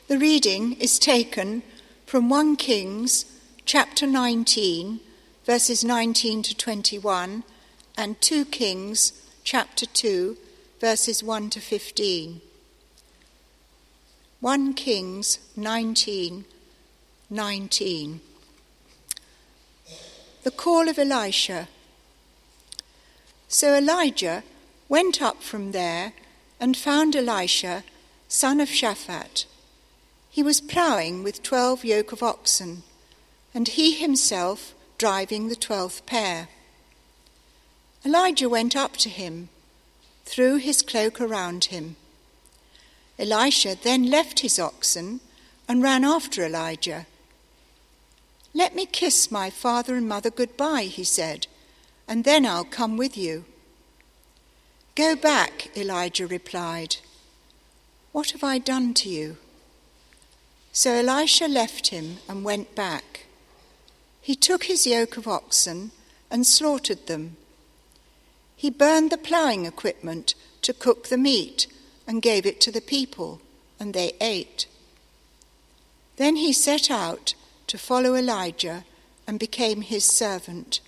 The reading is taken from 1 Kings chapter 19, verses 19 to 21, and 2 Kings chapter 2, verses 1 to 15. 1 Kings 19:19. The call of Elisha. So Elijah went up from there and found Elisha, son of Shaphat. He was ploughing with 12 yoke of oxen, and he himself driving the 12th pair. Elijah went up to him, threw his cloak around him. Elisha then left his oxen and ran after Elijah. "Let me kiss my father and mother goodbye," he said, "and then I'll come with you." "Go back," Elijah replied. "What have I done to you?" So Elisha left him and went back. He took his yoke of oxen and slaughtered them. He burned the ploughing equipment to cook the meat and gave it to the people, and they ate. Then he set out to follow Elijah and became his servant.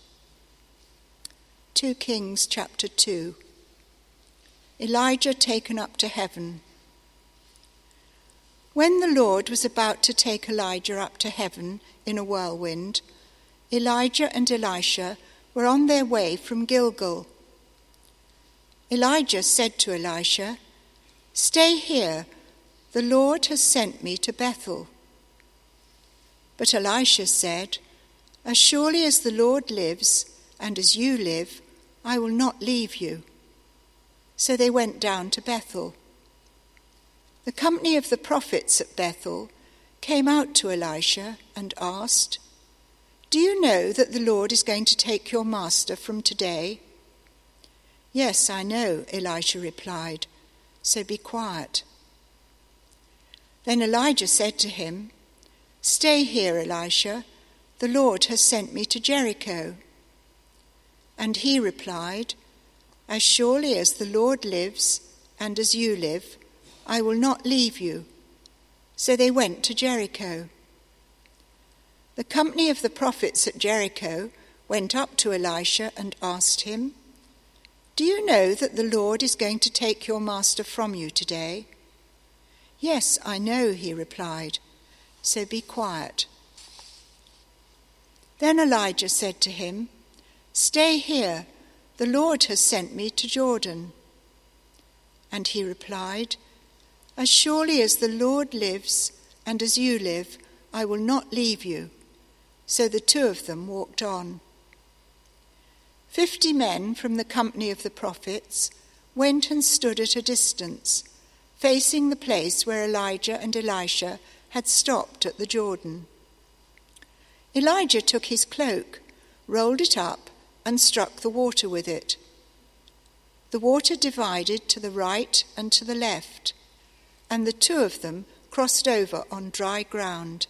2 Kings chapter 2. Elijah taken up to heaven. When the Lord was about to take Elijah up to heaven in a whirlwind, Elijah and Elisha were on their way from Gilgal. Elijah said to Elisha, "Stay here, the Lord has sent me to Bethel." But Elisha said, "As surely as the Lord lives, and as you live, I will not leave you." So they went down to Bethel. The company of the prophets at Bethel came out to Elisha and asked, "Do you know that the Lord is going to take your master from today?" "Yes, I know," Elisha replied, "so be quiet." Then Elijah said to him, "Stay here, Elisha, the Lord has sent me to Jericho." And he replied, "As surely as the Lord lives, and as you live, I will not leave you." So they went to Jericho. The company of the prophets at Jericho went up to Elisha and asked him, "Do you know that the Lord is going to take your master from you today?" "Yes, I know," he replied, "so be quiet." Then Elijah said to him, "Stay here, the Lord has sent me to Jordan." And he replied, "As surely as the Lord lives, and as you live, I will not leave you." So the two of them walked on. 50 men from the company of the prophets went and stood at a distance, facing the place where Elijah and Elisha had stopped at the Jordan. Elijah took his cloak, rolled it up, and struck the water with it. The water divided to the right and to the left, and the two of them crossed over on dry ground.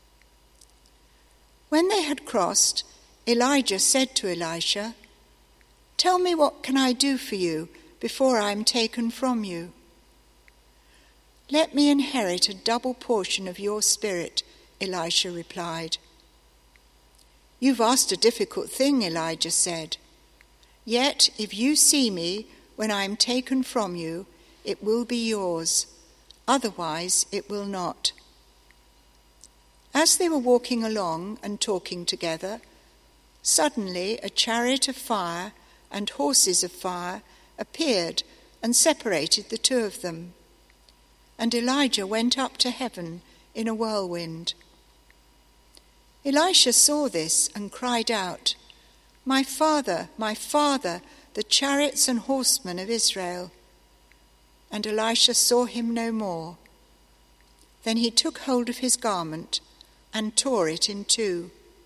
When they had crossed, Elijah said to Elisha, "Tell me, what can I do for you before I am taken from you?" "Let me inherit a double portion of your spirit," Elisha replied. "You've asked a difficult thing," Elijah said. "Yet if you see me when I am taken from you, it will be yours. Otherwise it will not." As they were walking along and talking together, suddenly a chariot of fire and horses of fire appeared and separated the two of them. And Elijah went up to heaven in a whirlwind. Elisha saw this and cried out, my father, the chariots and horsemen of Israel." And Elisha saw him no more. Then he took hold of his garment and tore it in two.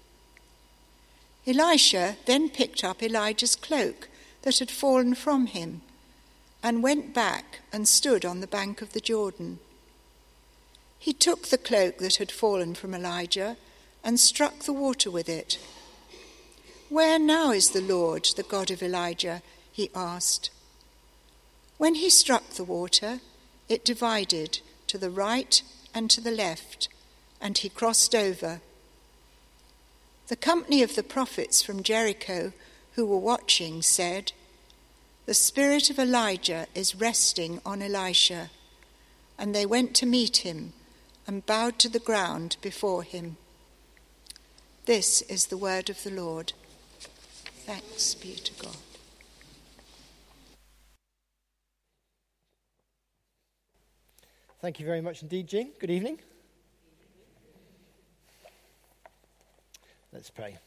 Elisha then picked up Elijah's cloak that had fallen from him and went back and stood on the bank of the Jordan. He took the cloak that had fallen from Elijah and struck the water with it. "Where now is the Lord, the God of Elijah?" he asked. When he struck the water, it divided to the right and to the left, and he crossed over. The company of the prophets from Jericho who were watching said, "The spirit of Elijah is resting on Elisha." And they went to meet him and bowed to the ground before him. This is the word of the Lord. Thanks be to God. Thank you very much indeed, Jean. Good evening. Let's pray.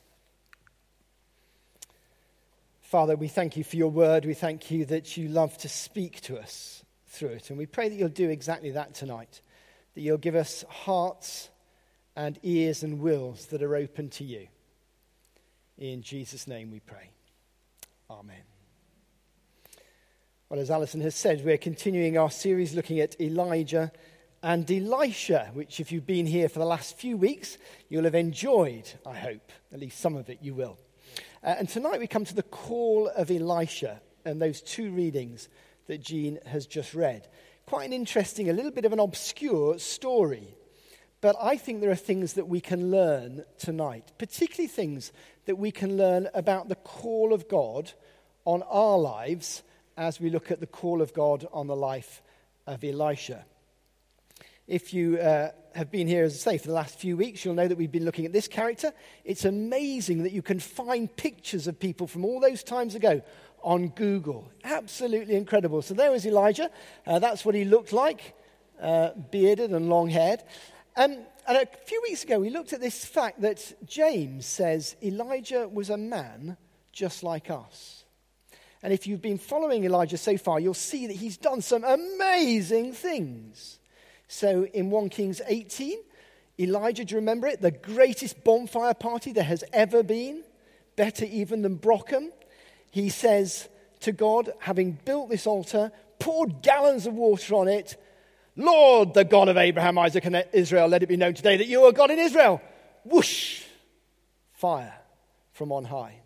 Father, we thank you for your word. We thank you that you love to speak to us through it. And we pray that you'll do exactly that tonight, that you'll give us hearts and ears and wills that are open to you. In Jesus' name we pray. Amen. Well, as Alison has said, we're continuing our series looking at Elijah and Elisha, which if you've been here for the last few weeks, you'll have enjoyed, I hope. At least some of it you will. And tonight we come to the call of Elisha and those two readings that Jean has just read. Quite an interesting, a little bit of an obscure story. But I think there are things that we can learn tonight, particularly things that we can learn about the call of God on our lives as we look at the call of God on the life of Elisha. If you have been here, as I say, for the last few weeks, you'll know that we've been looking at this character. It's amazing that you can find pictures of people from all those times ago on Google. Absolutely incredible. So there was Elijah. That's what he looked like, bearded and long-haired. And a few weeks ago, we looked at this fact that James says Elijah was a man just like us. And if you've been following Elijah so far, you'll see that he's done some amazing things. So in 1 Kings 18, Elijah, do you remember it? The greatest bonfire party there has ever been, better even than Brockham. He says to God, having built this altar, poured gallons of water on it, "Lord, the God of Abraham, Isaac, and Israel, let it be known today that you are God in Israel." Whoosh! Fire from on high.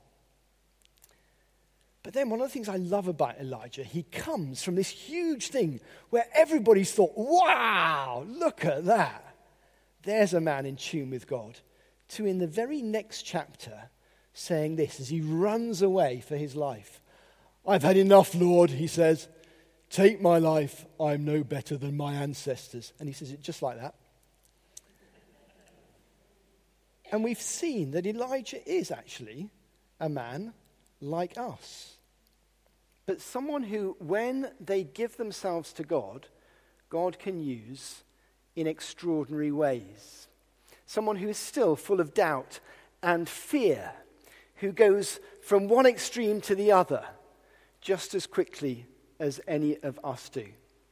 But then one of the things I love about Elijah, he comes from this huge thing where everybody's thought, wow, look at that. There's a man in tune with God. To in the very next chapter saying this as he runs away for his life. "I've had enough, Lord," he says. "Take my life. I'm no better than my ancestors." And he says it just like that. And we've seen that Elijah is actually a man like us. But someone who, when they give themselves to God, God can use in extraordinary ways. Someone who is still full of doubt and fear, who goes from one extreme to the other just as quickly as any of us do.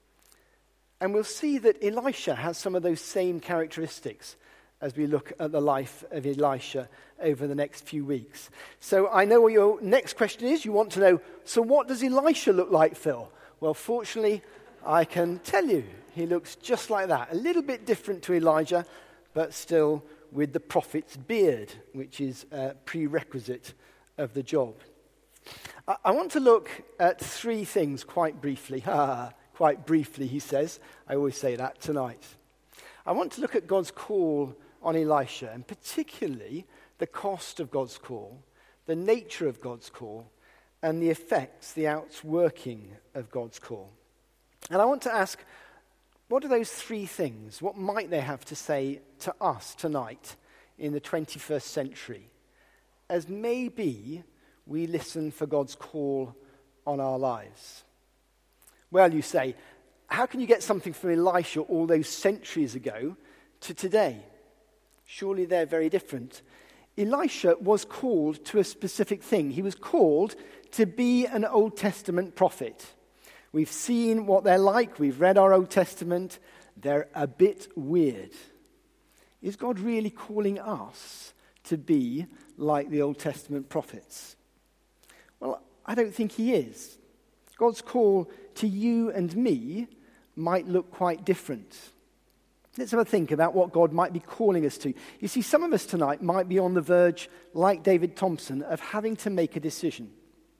And we'll see that Elisha has some of those same characteristics as we look at the life of Elisha over the next few weeks. So I know what your next question is. You want to know, so what does Elisha look like, Phil? Well, fortunately, I can tell you. He looks just like that. A little bit different to Elijah, but still with the prophet's beard, which is a prerequisite of the job. I want to look at three things quite briefly. Quite briefly, he says. I always say that tonight. I want to look at God's call on Elisha, and particularly the cost of God's call, the nature of God's call, and the effects, the outworking of God's call. And I want to ask, what are those three things? What might they have to say to us tonight in the 21st century, as maybe we listen for God's call on our lives? Well, you say, how can you get something from Elisha all those centuries ago to today? Surely they're very different. Elisha was called to a specific thing. He was called to be an Old Testament prophet. We've seen what they're like. We've read our Old Testament. They're a bit weird. Is God really calling us to be like the Old Testament prophets? Well, I don't think he is. God's call to you and me might look quite different. Let's have a think about what God might be calling us to. You see, some of us tonight might be on the verge, like David Thompson, of having to make a decision.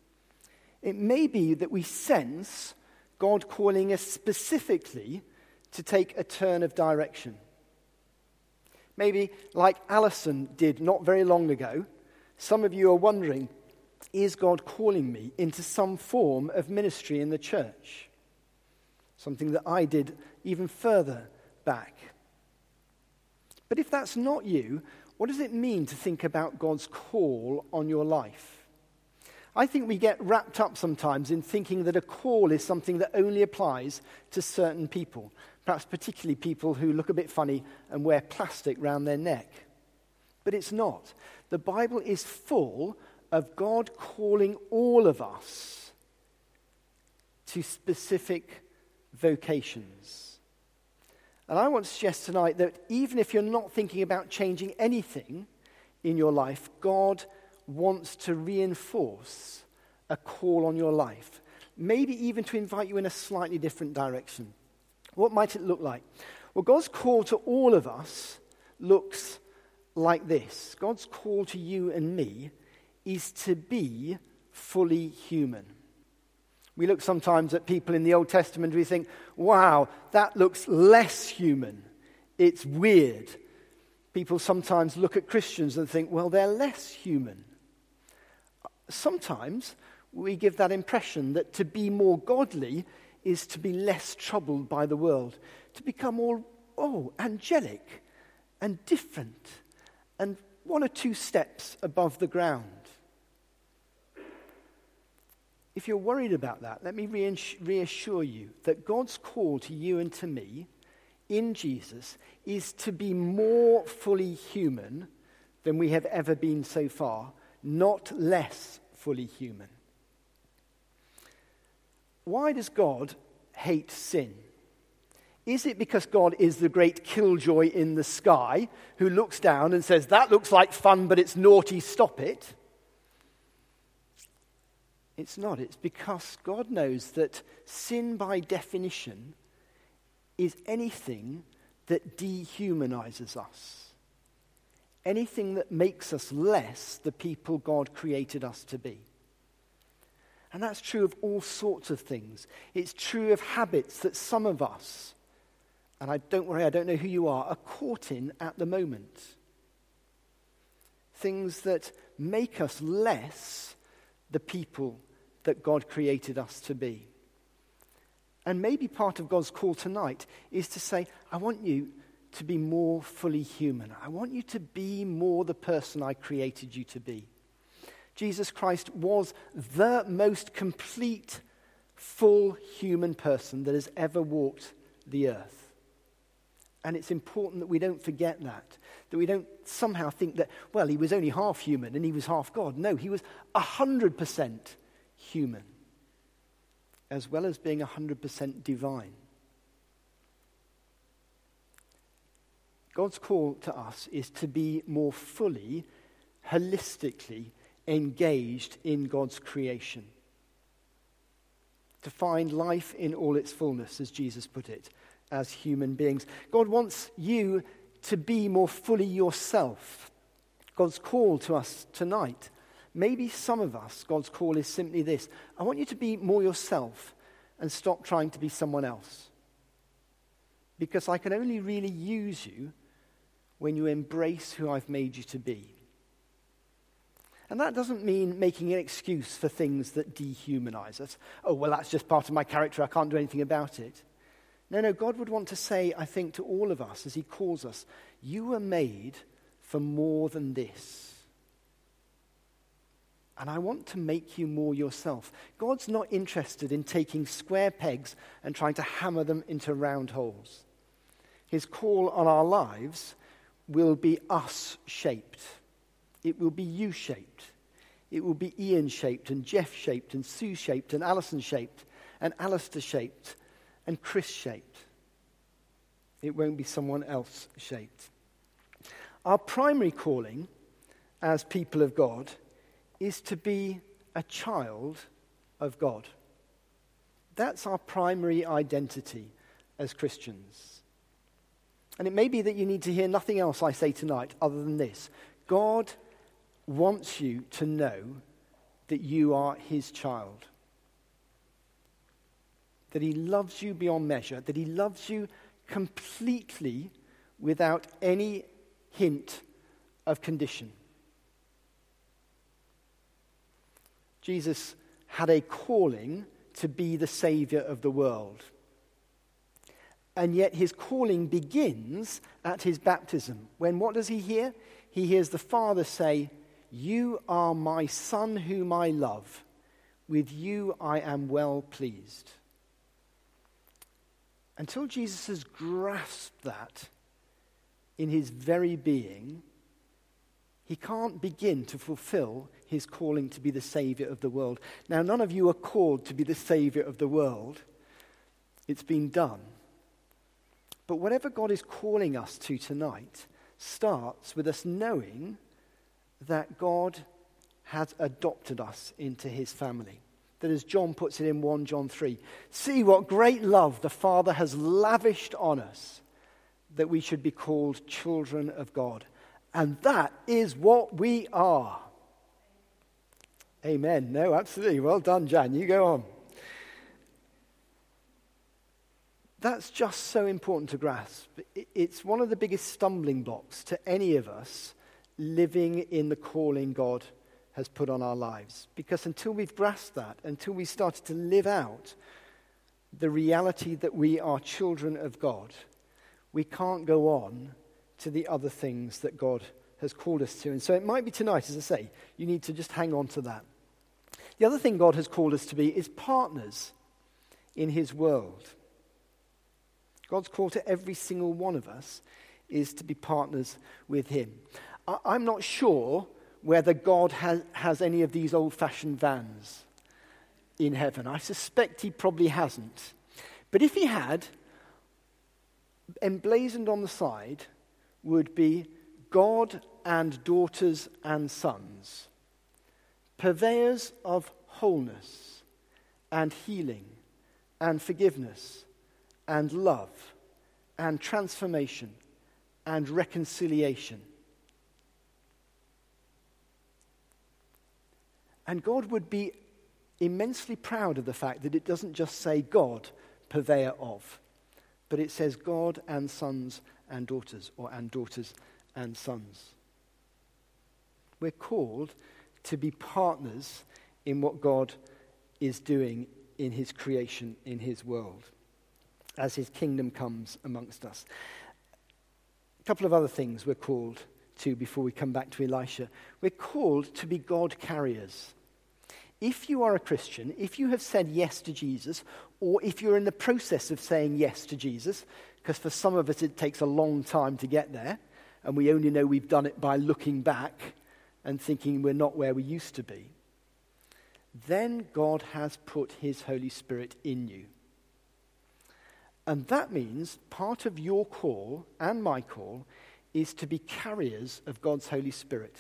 It may be that we sense God calling us specifically to take a turn of direction. Maybe, like Alison did not very long ago, some of you are wondering, is God calling me into some form of ministry in the church? Something that I did even further back. But if that's not you, what does it mean to think about God's call on your life? I think we get wrapped up sometimes in thinking that a call is something that only applies to certain people, perhaps particularly people who look a bit funny and wear plastic round their neck. But it's not. The Bible is full of God calling all of us to specific vocations. And I want to suggest tonight that even if you're not thinking about changing anything in your life, God wants to reinforce a call on your life, maybe even to invite you in a slightly different direction. What might it look like? Well, God's call to all of us looks like this. God's call to you and me is to be fully human. We look sometimes at people in the Old Testament and we think, wow, that looks less human. It's weird. People sometimes look at Christians and think, well, they're less human. Sometimes we give that impression that to be more godly is to be less troubled by the world, to become more, angelic and different and one or two steps above the ground. If you're worried about that, let me reassure you that God's call to you and to me in Jesus is to be more fully human than we have ever been so far, not less fully human. Why does God hate sin? Is it because God is the great killjoy in the sky who looks down and says, that looks like fun, but it's naughty, stop it? It's not. It's because God knows that sin by definition is anything that dehumanizes us. Anything that makes us less the people God created us to be. And that's true of all sorts of things. It's true of habits that some of us, and don't worry, I don't know who you are caught in at the moment. Things that make us less the people that God created us to be. And maybe part of God's call tonight is to say, I want you to be more fully human. I want you to be more the person I created you to be. Jesus Christ was the most complete, full human person that has ever walked the earth. And it's important that we don't forget that we don't somehow think that, well, he was only half human and he was half God. No, he was 100% human, as well as being 100% divine. God's call to us is to be more fully, holistically engaged in God's creation. To find life in all its fullness, as Jesus put it, as human beings. God wants you to be more fully yourself. God's call to us tonight, maybe some of us, God's call is simply this. I want you to be more yourself and stop trying to be someone else. Because I can only really use you when you embrace who I've made you to be. And that doesn't mean making an excuse for things that dehumanize us. Oh, well, that's just part of my character. I can't do anything about it. No, God would want to say, I think, to all of us as he calls us, you were made for more than this. And I want to make you more yourself. God's not interested in taking square pegs and trying to hammer them into round holes. His call on our lives will be us-shaped. It will be you-shaped. It will be Ian-shaped and Jeff-shaped and Sue-shaped and Alison-shaped and Alistair-shaped and Chris-shaped. It won't be someone else-shaped. Our primary calling as people of God is to be a child of God. That's our primary identity as Christians. And it may be that you need to hear nothing else I say tonight other than this. God wants you to know that you are his child. That he loves you beyond measure, that he loves you completely without any hint of condition. Jesus had a calling to be the Saviour of the world. And yet his calling begins at his baptism. When what does he hear? He hears the Father say, "You are my Son whom I love. With you I am well pleased." Until Jesus has grasped that in his very being, he can't begin to fulfill his calling to be the Saviour of the world. Now, none of you are called to be the Saviour of the world. It's been done. But whatever God is calling us to tonight starts with us knowing that God has adopted us into his family. That, as John puts it in 1 John 3, "See what great love the Father has lavished on us, that we should be called children of God. And that is what we are." Amen. No, absolutely. Well done, Jan. You go on. That's just so important to grasp. It's one of the biggest stumbling blocks to any of us living in the calling God has put on our lives. Because until we've grasped that, until we started to live out the reality that we are children of God, we can't go on to the other things that God has called us to. And so it might be tonight, as I say, you need to just hang on to that. The other thing God has called us to be is partners in his world. God's call to every single one of us is to be partners with him. I'm not sure whether God has any of these old-fashioned vans in heaven. I suspect he probably hasn't. But if he had, emblazoned on the side would be God and daughters and sons, purveyors of wholeness and healing and forgiveness and love and transformation and reconciliation. And God would be immensely proud of the fact that it doesn't just say God, purveyor of, but it says God and sons and daughters, or and daughters and sons. We're called to be partners in what God is doing in his creation, in his world, as his kingdom comes amongst us. A couple of other things we're called to before we come back to Elisha. We're called to be God carriers. If you are a Christian, if you have said yes to Jesus, or if you're in the process of saying yes to Jesus, because for some of us it takes a long time to get there, and we only know we've done it by looking back and thinking we're not where we used to be, then God has put his Holy Spirit in you. And that means part of your call and my call is to be carriers of God's Holy Spirit.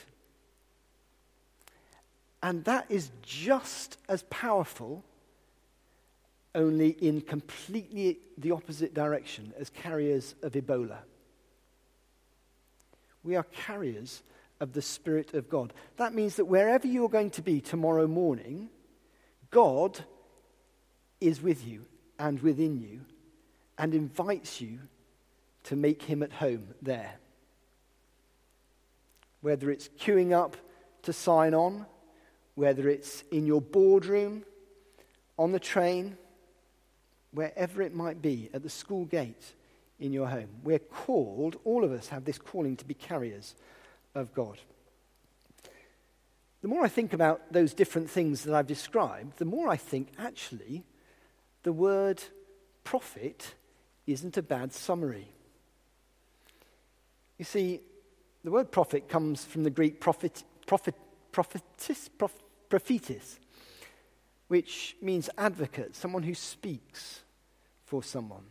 And that is just as powerful, only in completely the opposite direction, as carriers of Ebola. We are carriers of the Spirit of God. That means that wherever you're going to be tomorrow morning, God is with you and within you and invites you to make him at home there. Whether it's queuing up to sign on, whether it's in your boardroom, on the train, wherever it might be, at the school gate, in your home. We're called, all of us have this calling to be carriers of God. The more I think about those different things that I've described, the more I think, actually, the word prophet isn't a bad summary. You see, the word prophet comes from the Greek prophetis, which means advocate, someone who speaks for someone.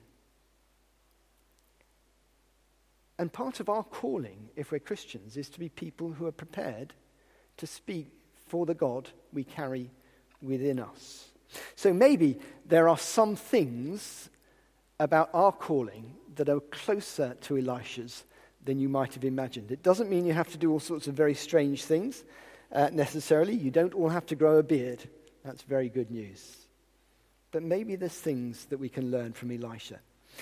And part of our calling, if we're Christians, is to be people who are prepared to speak for the God we carry within us. So maybe there are some things about our calling that are closer to Elisha's than you might have imagined. It doesn't mean you have to do all sorts of very strange things necessarily. You don't all have to grow a beard. That's very good news. But maybe there's things that we can learn from Elisha.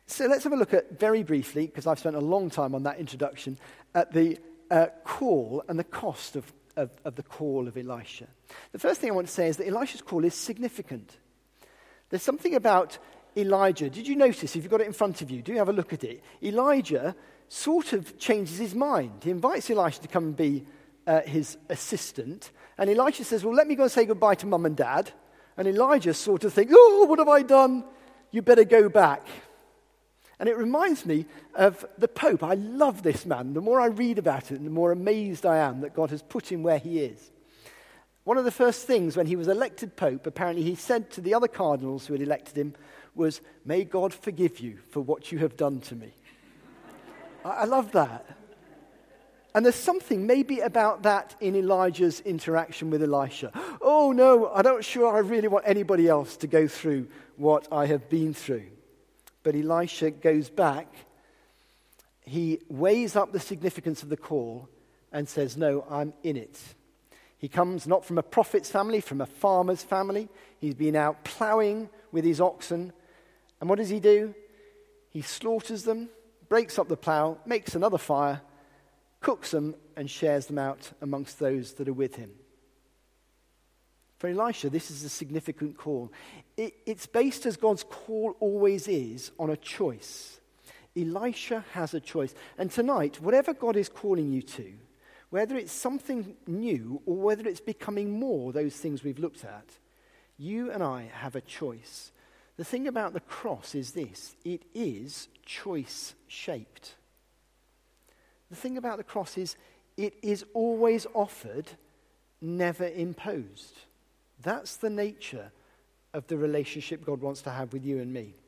So let's have a look at, very briefly, because I've spent a long time on that introduction, at the call and the cost of the call of Elisha. The first thing I want to say is that Elisha's call is significant. There's something about Elijah. Did you notice, if you've got it in front of you, do have a look at it. Elijah sort of changes his mind. He invites Elisha to come and be his assistant. And Elisha says, well, let me go and say goodbye to mum and dad. And Elijah sort of thinks, oh, what have I done? You better go back. And it reminds me of the Pope. I love this man. The more I read about it, the more amazed I am that God has put him where he is. One of the first things when he was elected Pope, apparently he said to the other cardinals who had elected him, was, may God forgive you for what you have done to me. I love that. And there's something maybe about that in Elijah's interaction with Elisha. Oh no, I'm not sure I really want anybody else to go through what I have been through. But Elisha goes back, he weighs up the significance of the call and says, no, I'm in it. He comes not from a prophet's family, from a farmer's family. He's been out ploughing with his oxen. And what does he do? He slaughters them, breaks up the plough, makes another fire, cooks them and shares them out amongst those that are with him. For Elisha, this is a significant call. It's based, as God's call always is, on a choice. Elisha has a choice. And tonight, whatever God is calling you to, whether it's something new or whether it's becoming more those things we've looked at, you and I have a choice. The thing about the cross is this: it is choice-shaped. The thing about the cross is it is always offered, never imposed. That's the nature of the relationship God wants to have with you and me.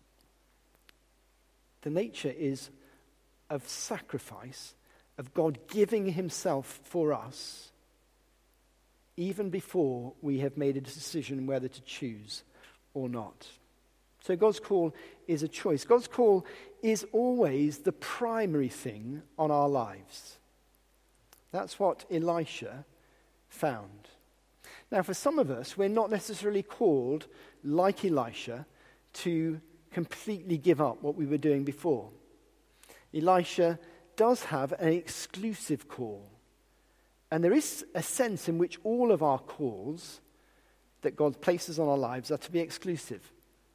The nature is of sacrifice, of God giving himself for us, even before we have made a decision whether to choose or not. So God's call is a choice. God's call is always the primary thing on our lives. That's what Elisha found. Now, for some of us, we're not necessarily called, like Elisha, to completely give up what we were doing before. Elisha does have an exclusive call. And there is a sense in which all of our calls that God places on our lives are to be exclusive.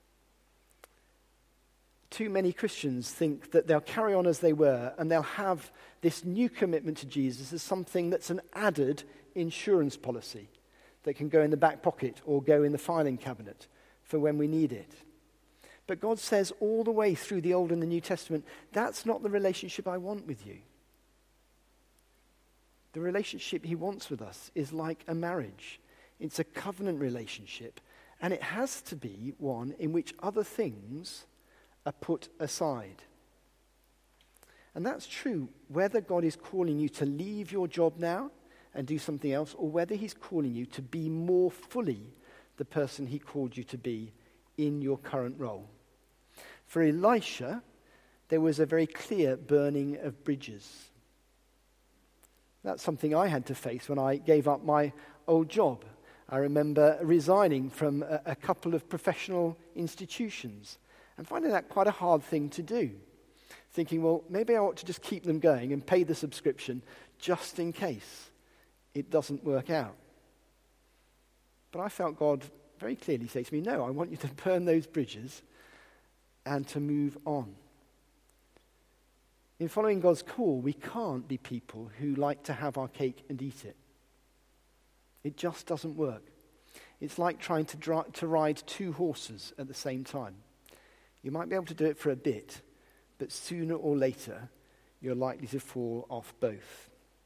Too many Christians think that they'll carry on as they were and they'll have this new commitment to Jesus as something that's an added insurance policy that can go in the back pocket or go in the filing cabinet for when we need it. But God says all the way through the Old and the New Testament, that's not the relationship I want with you. The relationship he wants with us is like a marriage. It's a covenant relationship, and it has to be one in which other things are put aside. And that's true whether God is calling you to leave your job now and do something else, or whether he's calling you to be more fully the person he called you to be in your current role. For Elisha, there was a very clear burning of bridges. That's something I had to face when I gave up my old job. I remember resigning from a couple of professional institutions and finding that quite a hard thing to do. Thinking, well, maybe I ought to just keep them going and pay the subscription just in case it doesn't work out. But I felt God very clearly say to me, no, I want you to burn those bridges and to move on. In following God's call, we can't be people who like to have our cake and eat it. It just doesn't work. It's like trying to ride two horses at the same time. You might be able to do it for a bit, but sooner or later, you're likely to fall off both.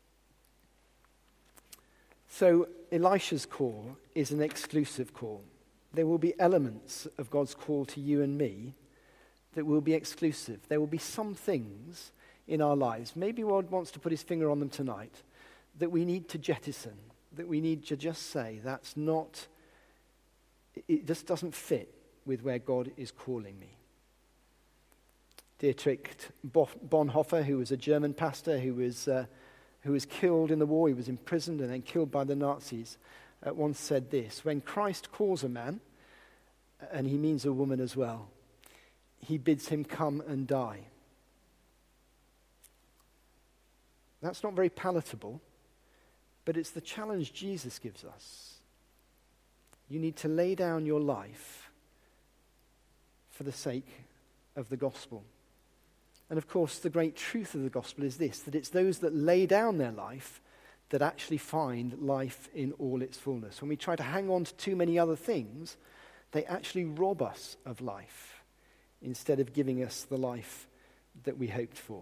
So Elisha's call is an exclusive call. There will be elements of God's call to you and me that will be exclusive. There will be some things in our lives, maybe God wants to put his finger on them tonight, that we need to jettison, that we need to just say, it just doesn't fit with where God is calling me. Dietrich Bonhoeffer, who was a German pastor who was killed in the war, he was imprisoned and then killed by the Nazis, once said this: when Christ calls a man, and he means a woman as well, he bids him come and die. That's not very palatable, but it's the challenge Jesus gives us. You need to lay down your life for the sake of the gospel. And of course, the great truth of the gospel is this, that it's those that lay down their life that actually find life in all its fullness. When we try to hang on to too many other things, they actually rob us of life instead of giving us the life that we hoped for.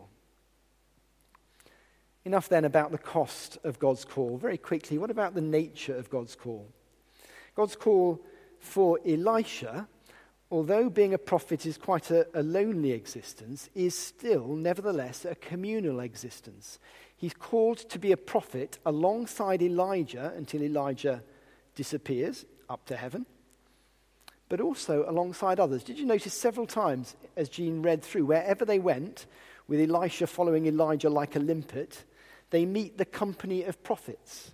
Enough then about the cost of God's call. Very quickly, what about the nature of God's call? God's call for Elisha, although being a prophet is quite a lonely existence, is still, nevertheless, a communal existence. He's called to be a prophet alongside Elijah until Elijah disappears up to heaven, but also alongside others. Did you notice several times, as Jean read through, wherever they went, with Elisha following Elijah like a limpet, they meet the company of prophets.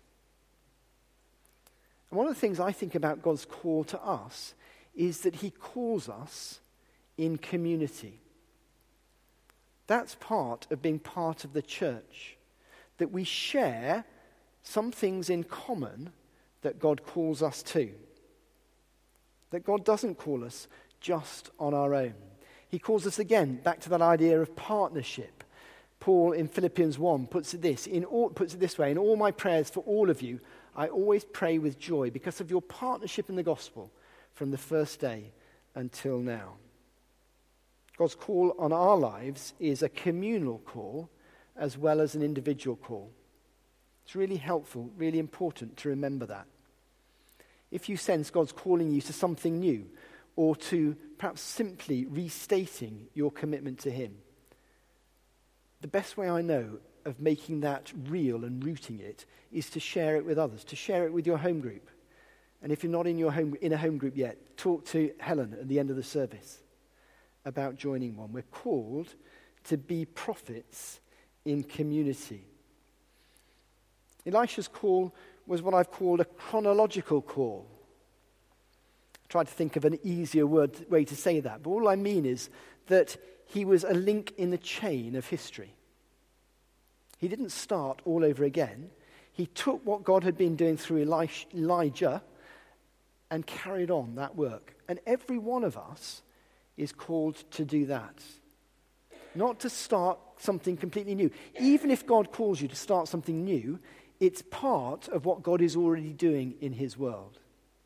And one of the things I think about God's call to us is that he calls us in community. That's part of being part of the church, that we share some things in common that God calls us to. That God doesn't call us just on our own. He calls us again back to that idea of partnership. Paul in Philippians 1 puts it this way, in all my prayers for all of you, I always pray with joy because of your partnership in the gospel from the first day until now. God's call on our lives is a communal call as well as an individual call. It's really helpful, really important to remember that. If you sense God's calling you to something new or to perhaps simply restating your commitment to him, the best way I know of making that real and rooting it is to share it with others, to share it with your home group. And if you're not in a home group yet, talk to Helen at the end of the service about joining one. We're called to be prophets in community. Elisha's call was what I've called a chronological call. I tried to think of an easier way to say that, but all I mean is that he was a link in the chain of history. He didn't start all over again. He took what God had been doing through Elijah and carried on that work. And every one of us is called to do that. Not to start something completely new. Even if God calls you to start something new, it's part of what God is already doing in his world.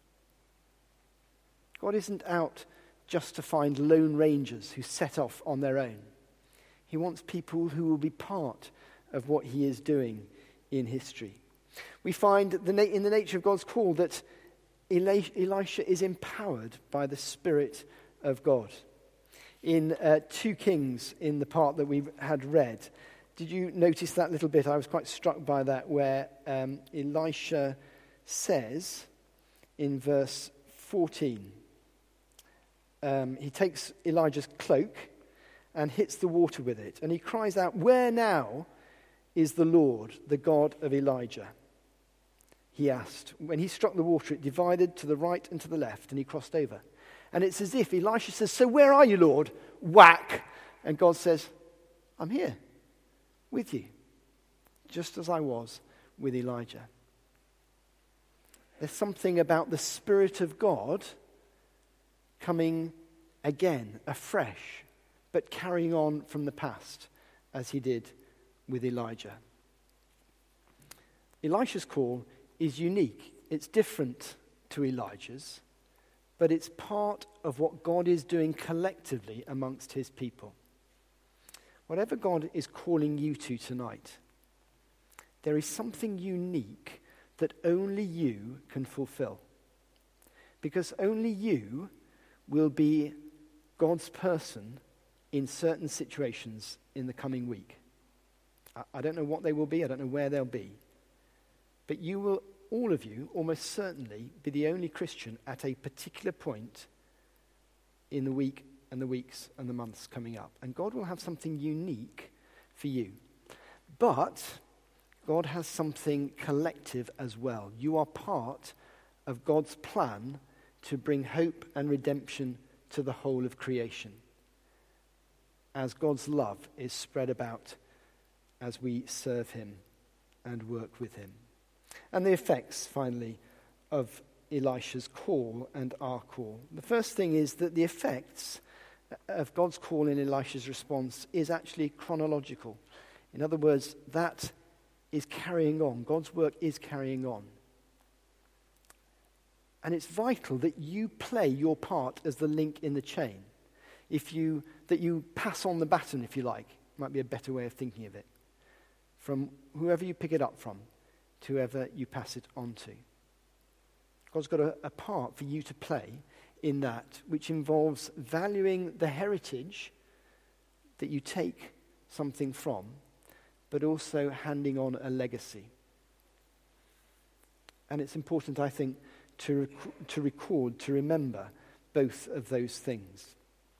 God isn't out just to find lone rangers who set off on their own. He wants people who will be part of what he is doing in history. We find in the nature of God's call that Elisha is empowered by the Spirit of God. In 2 Kings, in the part that we had read, did you notice that little bit? I was quite struck by that, where Elisha says in verse 14, he takes Elijah's cloak and hits the water with it. And he cries out, "Where now is the Lord, the God of Elijah?" He asked. When he struck the water, it divided to the right and to the left, and he crossed over. And it's as if Elisha says, "So where are you, Lord?" Whack! And God says, "I'm here with you, just as I was with Elijah." There's something about the Spirit of God coming again, afresh, but carrying on from the past, as he did with Elijah. Elisha's call is unique. It's different to Elijah's, but it's part of what God is doing collectively amongst his people. Whatever God is calling you to tonight, there is something unique that only you can fulfill. Because only you will be God's person in certain situations in the coming week. I don't know what they will be. I don't know where they'll be. But you will, all of you, almost certainly be the only Christian at a particular point in the week and the weeks and the months coming up. And God will have something unique for you. But God has something collective as well. You are part of God's plan to bring hope and redemption to the whole of creation. as God's love is spread about as we serve him and work with him. And the effects, finally, of Elisha's call and our call. The first thing is that the effects of God's call in Elisha's response is actually chronological. In other words, that is carrying on. God's work is carrying on. And it's vital that you play your part as the link in the chain. That you pass on the baton, if you like, might be a better way of thinking of it, from whoever you pick it up from to whoever you pass it on to. God's got a part for you to play in that, which involves valuing the heritage that you take something from, but also handing on a legacy. And it's important, I think, to remember both of those things.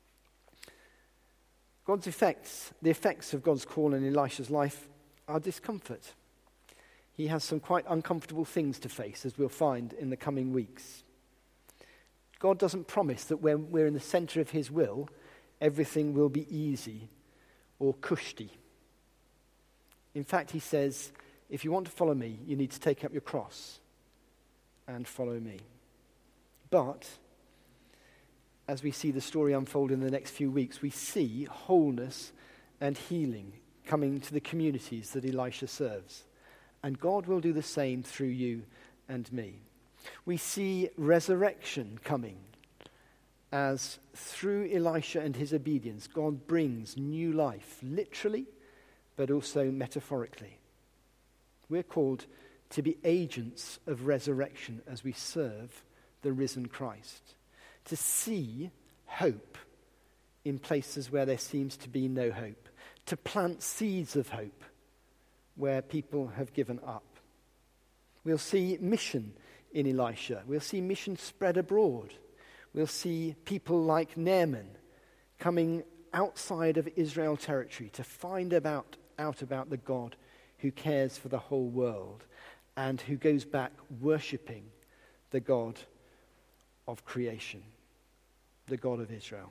The effects of God's call in Elisha's life are discomfort. He has some quite uncomfortable things to face, as we'll find in the coming weeks. God doesn't promise that when we're in the center of his will, everything will be easy or cushy. In fact, he says, if you want to follow me, you need to take up your cross and follow me. But as we see the story unfold in the next few weeks, we see wholeness and healing coming to the communities that Elisha serves. And God will do the same through you and me. We see resurrection coming as through Elisha and his obedience, God brings new life, literally, but also metaphorically. We're called to be agents of resurrection as we serve the risen Christ. To see hope in places where there seems to be no hope. To plant seeds of hope where people have given up. We'll see mission in Elisha. We'll see mission spread abroad. We'll see people like Naaman coming outside of Israel territory to find out about the God who cares for the whole world and who goes back worshipping the God of creation, the God of Israel.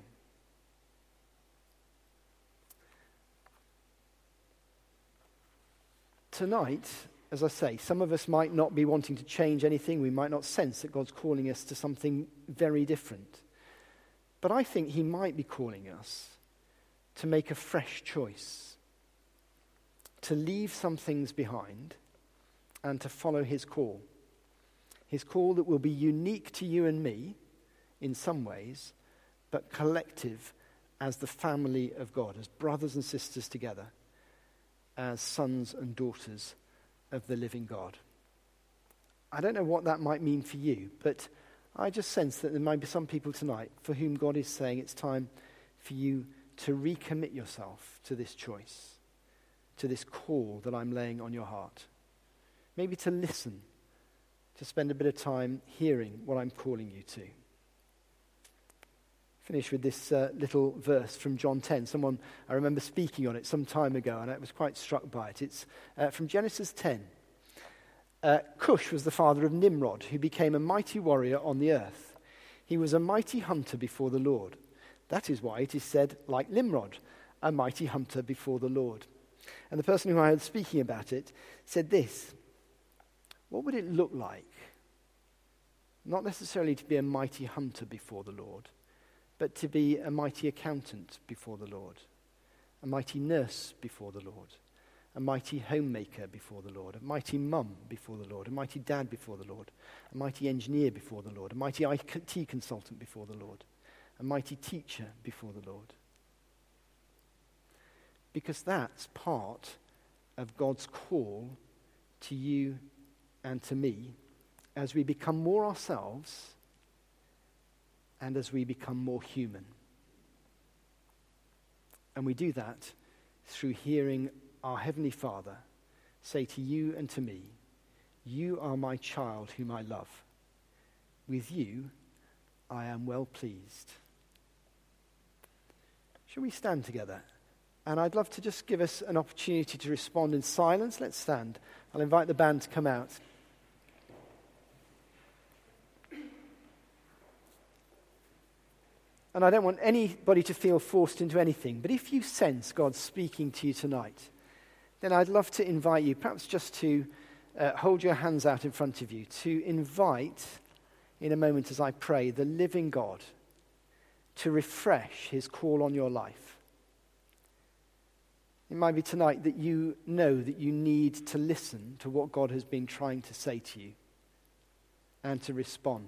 Tonight, as I say, some of us might not be wanting to change anything. We might not sense that God's calling us to something very different. But I think he might be calling us to make a fresh choice, to leave some things behind and to follow his call. His call that will be unique to you and me in some ways, but collective as the family of God, as brothers and sisters together, as sons and daughters of the living God. I don't know what that might mean for you, but I just sense that there might be some people tonight for whom God is saying it's time for you to recommit yourself to this choice, to this call that I'm laying on your heart. Maybe to listen, to spend a bit of time hearing what I'm calling you to. Finish with this little verse from John 10. I remember speaking on it some time ago, and I was quite struck by it. It's from Genesis 10. Cush was the father of Nimrod, who became a mighty warrior on the earth. He was a mighty hunter before the Lord. That is why it is said, like Nimrod, a mighty hunter before the Lord. And the person who I heard speaking about it said this: what would it look like, not necessarily to be a mighty hunter before the Lord, but to be a mighty accountant before the Lord, a mighty nurse before the Lord, a mighty homemaker before the Lord, a mighty mum before the Lord, a mighty dad before the Lord, a mighty engineer before the Lord, a mighty IT consultant before the Lord, a mighty teacher before the Lord. Because that's part of God's call to you and to me as we become more ourselves and as we become more human. And we do that through hearing our Heavenly Father say to you and to me, "You are my child whom I love. With you I am well pleased." Shall we stand together? And I'd love to just give us an opportunity to respond in silence. Let's stand. I'll invite the band to come out. And I don't want anybody to feel forced into anything, but if you sense God speaking to you tonight, then I'd love to invite you, perhaps just to hold your hands out in front of you, to invite, in a moment as I pray, the living God to refresh his call on your life. It might be tonight that you know that you need to listen to what God has been trying to say to you and to respond.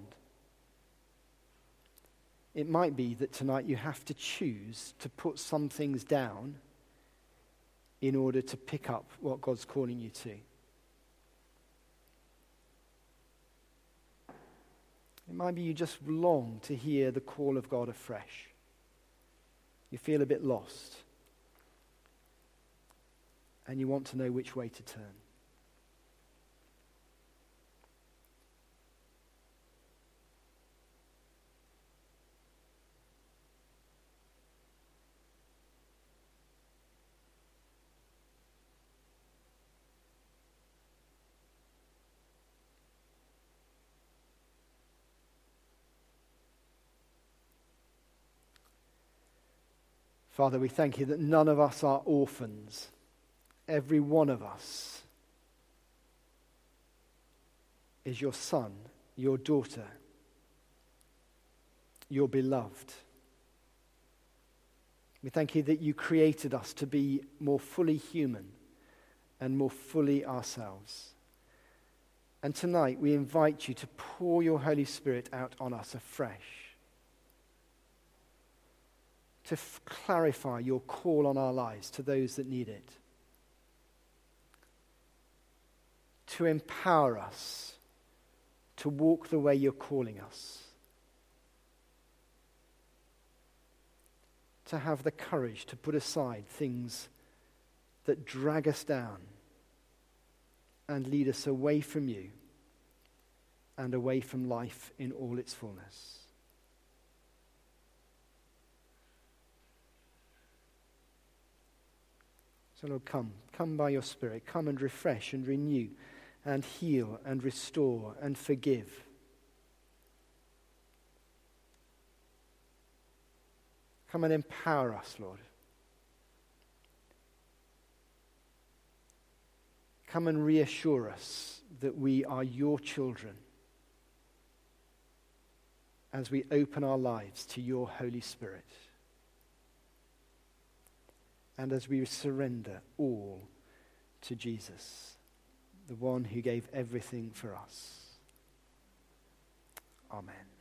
It might be that tonight you have to choose to put some things down in order to pick up what God's calling you to. It might be you just long to hear the call of God afresh. You feel a bit lost, and you want to know which way to turn. Father, we thank you that none of us are orphans. Every one of us is your son, your daughter, your beloved. We thank you that you created us to be more fully human and more fully ourselves. And tonight we invite you to pour your Holy Spirit out on us afresh, to clarify your call on our lives to those that need it, to empower us to walk the way you're calling us, to have the courage to put aside things that drag us down and lead us away from you and away from life in all its fullness. So Lord, come by your Spirit, come and refresh and renew and heal and restore and forgive. Come and empower us, Lord. Come and reassure us that we are your children as we open our lives to your Holy Spirit. And as we surrender all to Jesus, the one who gave everything for us. Amen.